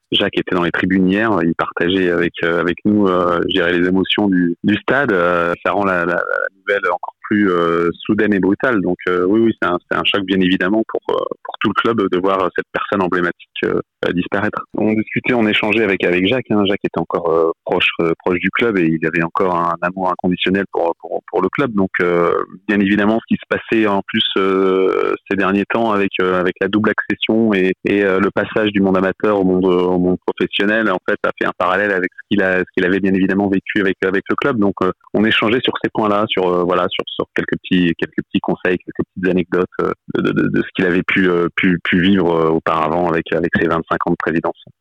Jacques était dans les tribunes hier, il partageait avec nous, je dirais, les émotions du stade. Ça rend la nouvelle encore plus soudaine et brutale. Donc oui, c'est un choc bien évidemment pour tout le club de voir cette personne emblématique disparaître. On discutait, on échangeait avec Jacques. Jacques était encore proche du club et il avait encore un amour inconditionnel pour le club. Donc bien évidemment, ce qui se passait en plus ces derniers temps avec la double accession et le passage du monde amateur au monde professionnel, en fait, a fait un parallèle avec ce qu'il avait bien évidemment vécu avec le club. Donc on échangeait sur ces points-là, sur quelques petits conseils, quelques petites anecdotes de ce qu'il avait pu vivre auparavant avec ses 25 ans de présidence.